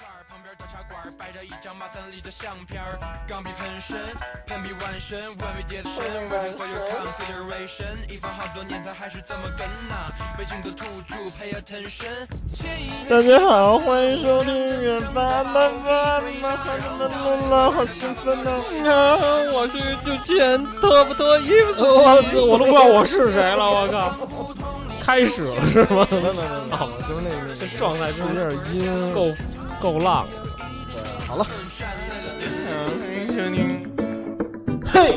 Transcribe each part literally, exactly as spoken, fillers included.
旁边的茶馆摆着一张马三立的相片，钢笔喷身，喷笔万身，文为叠身 ，waiting for your consideration。一放好多年，他还是这么跟呐。北京的土著 pay attention。 大家好，欢迎收听远方爸爸妈妈，好兴奋呢！啊，我是主持人，脱不脱衣服？我操，我都不知道我是谁了，我靠！开始了是吗？没没没，就是那个这状态，就是有点阴，够够浪。对，好了。嘿，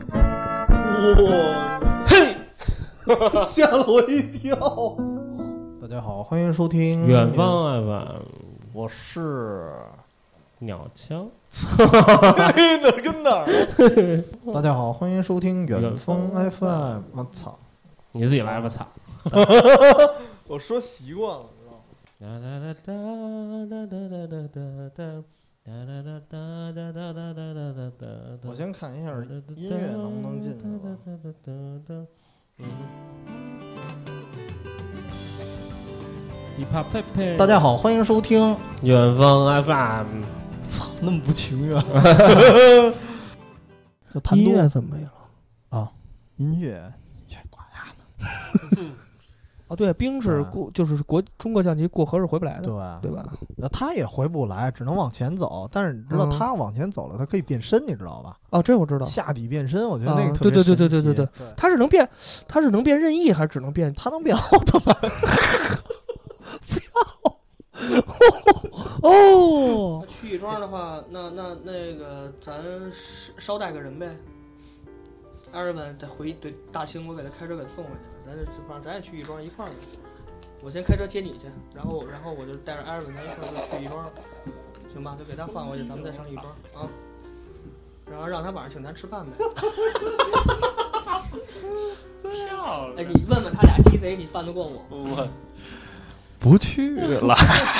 哇，嘿，吓了我一跳。大家好，欢迎收听远方 F M， 我是鸟枪。 哪儿跟哪儿？大家好，欢迎收听远方 F M。我操， 你自己来吧，操！ 我说习惯了，知道吗？我先看一下音乐能不能进去。大家好，欢迎收听远方 F M。 操，那么不情愿。这弹音乐怎么没了啊？音乐也挂牙呢。 哦，对，冰是过，就是国中国象棋过河是回不来的， 对对吧？ 那他也回不来，只能往前走。但是你知道他往前走了，他可以变身，你知道吧？ 哦，这我知道。 下底变身，我觉得那个特别神奇。对对对对对对对，他是能变，他是能变任意还是只能变？ 他能变奥特曼。 不要。哦。去亦庄的话，那那那个咱捎带个人呗。艾尔文再回对大兴，我给他开车给送回去。咱这反正咱也去亦庄一块儿。我先开车接你去，然后然后我就带着艾尔文咱一块儿去亦庄，行吧？就给他放过去，咱们再上亦庄啊。然后让他晚上请咱吃饭呗。漂亮！哎，你问问他俩鸡贼，你犯得过我？ 我不去了。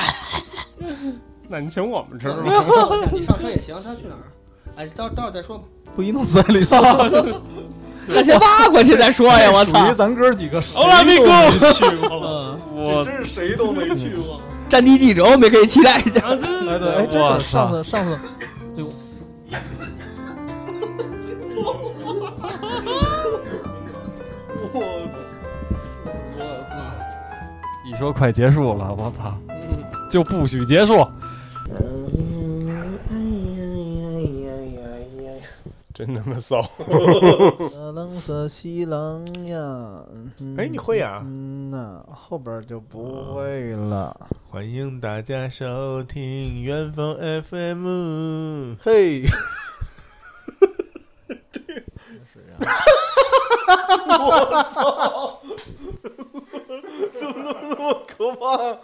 那你请我们吃吧。 你上车也行，他去哪儿？哎，到到时候再说吧。 不一弄三里四。 那先挖过去再说呀！我操， 属于咱哥几个谁都没去过了， 我真是谁都没去过。 战地记者，我们也可以期待一下。 哎对，哎，真的上次上次，哎呦，我操！ 我操！一说快结束了，我操，就不许结束。真他妈骚！ 冷色西冷呀！ 哎，你会呀？ 嗯呐，后边就不会了。 欢迎大家收听远方 F M。 嘿，这是啊！我操！怎么那么可怕？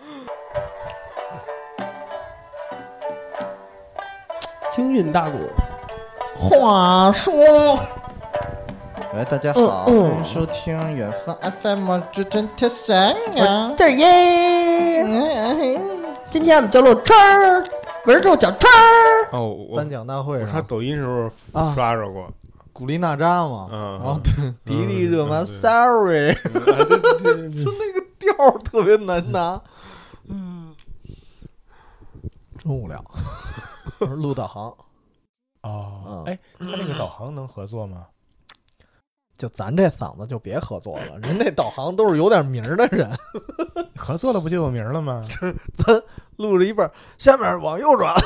京韵大鼓。 话说，喂，大家好，欢迎收听远方 F M 至真天山呀， 这儿耶！今天我们叫录车儿，文州小车儿。 哦，我颁奖大会上， 我刷抖音时候刷着过， 古力娜扎嘛， 嗯， 然后迪丽热巴 ，sorry，就那个调特别难拿，嗯，真无聊。录导航。 哦，哎，他那个导航能合作吗？ 就咱这嗓子就别合作了，人那导航都是有点名儿的人， 合作了不就有名了吗？ 咱录着一半，下面往右转，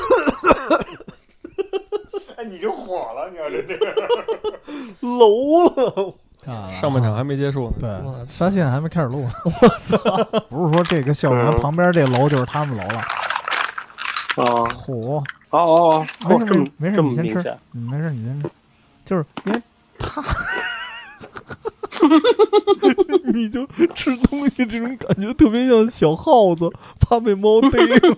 哎，你就火了，你要是这样， 楼了。 上半场还没结束呢， 对，他现在还没开始录。我操！不是说这个校园旁边这楼就是他们楼了。 啊， 嚯！ 哦哦哦，没事没事， 没事， 你先吃。嗯，没事，你先吃。就是因为他，你就吃东西这种感觉特别像小耗子怕被猫逮了，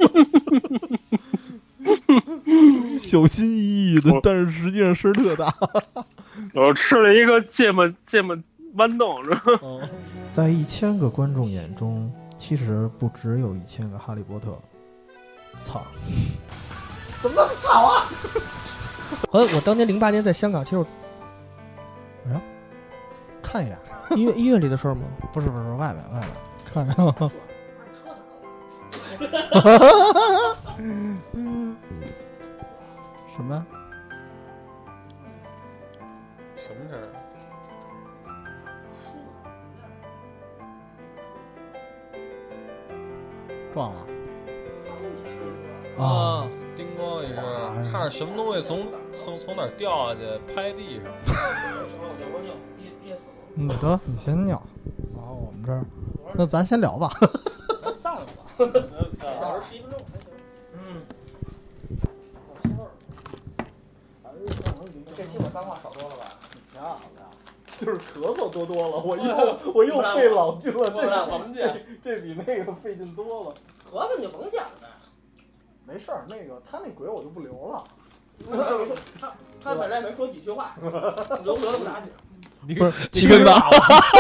小心翼翼的，但是实际上声特大。 我吃了一个芥末芥末豌豆，是吧？ 在一千个观众眼中，其实不只有一千个哈利波特。操！怎么那么吵啊？ 我我当年零八年在香港，其实哎呀，看一眼医院医院里的事儿吗？ 不是不是，外面外面看一眼。 啊，叮咣一声，看着什么东西从从从哪儿掉下去，拍地上。 嗯，得你先尿，然后我们这儿，那咱先聊吧。 咱散了吧，小时十一分钟还行。嗯。这期我脏话少多了吧？挺好的。 就是咳嗽多多了，我又我又费老劲了，这这比那个费劲多了。 咳嗽你就甭讲了。 没事儿，那个他那鬼我就不留了。 我说他他本来没说几句话，留不留不打紧。 你不是你跟吧？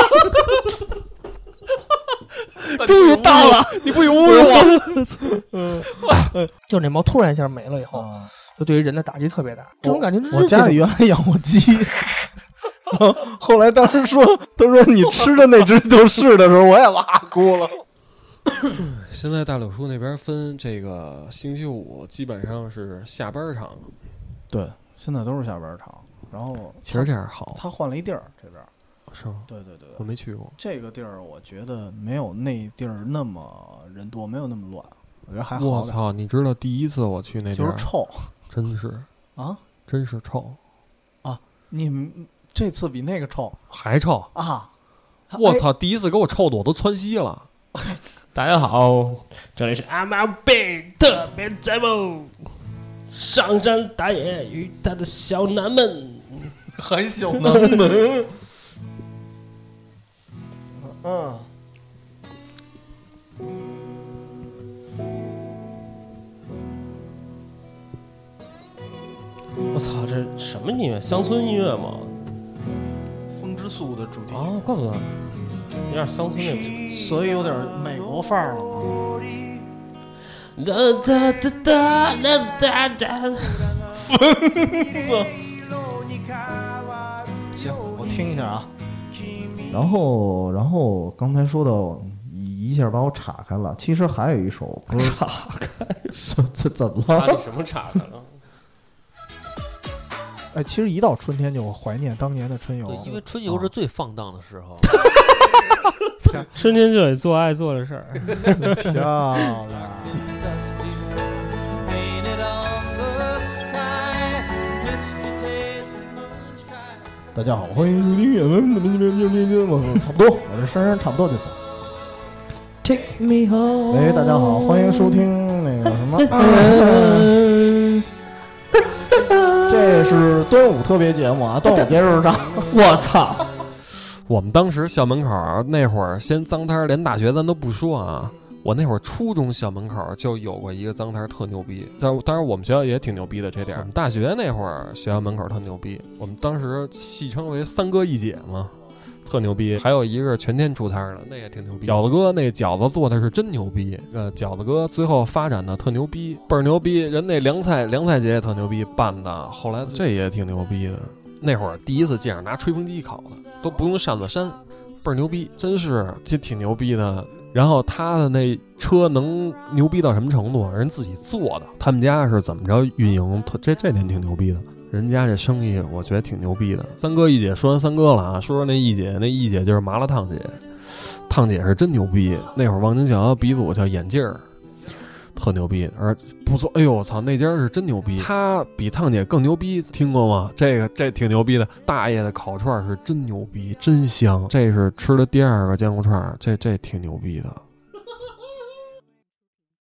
终于到了， 你不侮辱我？ 嗯，就那猫突然一下没了以后，就对于人的打击特别大。这种感觉， 我家里原来养过鸡。后来当时说，他说你吃的那只就是的时候，我也哇哭了。 现在大柳树那边分这个星期五基本上是下班场， 对，现在都是下班场。然后其实这样好， 他换了一地儿，这边是吗？ 对对对， 我没去过这个地儿，我觉得没有那地儿那么人多，没有那么乱，我觉得还好。 我操！你知道第一次我去那地儿就是臭， 真是啊， 真是臭啊！你们这次比那个臭还臭啊！ 我操！第一次给我臭的我都窜稀了。 大家好，这里是阿毛贝特别节目，上山打野与他的小男们， 还小男们，嗯， 我操，这什么音乐？乡村音乐吗？ 风之宿的主题曲啊，怪不得有点乡村那种， 所以有点美国范儿了嘛。 哒哒哒哒哒哒哒， 疯子。行，我听一下啊。然后，然后刚才说到一下把我岔开了，其实还有一首歌。 岔开？ 这怎么了？ 把你什么岔开了？ 哎，其实一到春天就怀念当年的春游。 对，因为春游是最放荡的时候。 春天就得做爱做的事儿。 漂亮。大家好，欢迎收听远文，差不多，我这声差不多就行。 Take me home。 喂，大家好，欢迎收听那个什么。这是端午特别节目啊，端午节日上。 我操！ 我们当时校门口那会儿，先脏摊，连大学咱都不说啊。我那会儿初中校门口就有过一个脏摊，特牛逼。但当然我们学校也挺牛逼的这点。我们大学那会儿学校门口特牛逼，我们当时戏称为三哥一姐嘛，特牛逼。还有一个全天出摊的，那也挺牛逼。饺子哥那饺子做的是真牛逼，呃，饺子哥最后发展的特牛逼，倍儿牛逼。人那凉菜凉菜节也特牛逼办的，后来这也挺牛逼的。那会儿第一次见着拿吹风机烤的，都不用扇子扇，倍儿牛逼，真是这挺牛逼的。然后他的那车能牛逼到什么程度？人自己做的，他们家是怎么着运营？这这点挺牛逼的。人家这生意我觉得挺牛逼的。三哥一姐说完三哥了啊，说说那一姐，那一姐就是麻辣烫姐，烫姐是真牛逼。那会儿望京桥鼻祖叫眼镜儿，特牛逼，而不错。哎呦我操，那家是真牛逼，他比烫姐更牛逼，听过吗？这个这挺牛逼的。大爷的烤串是真牛逼，真香。这是吃的第二个煎锅串，这这挺牛逼的。